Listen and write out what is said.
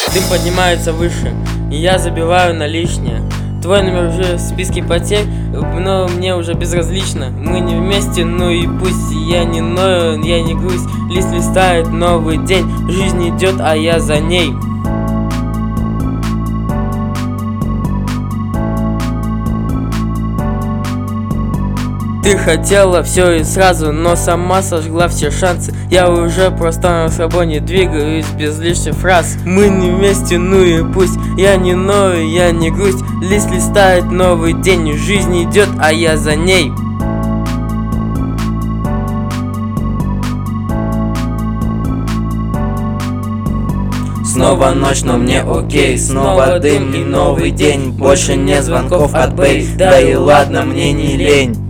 Дым поднимается выше, и я забиваю на лишнее. Твой номер уже в списке потерь, но мне уже безразлично. Мы не вместе, ну и пусть. Я не ною, я не грусть. Лист листает новый день. Жизнь идет, а я за ней. Ты хотела все и сразу, но сама сожгла все шансы. Я уже просто на свободе двигаюсь без лишних фраз. Мы не вместе, ну и пусть. Я не ною, я не грусть. Лист листает новый день. Жизнь идет, а я за ней. Снова ночь, но мне окей. Снова дым и новый день. Больше нет звонков от Бэй. Да и ладно, мне не лень.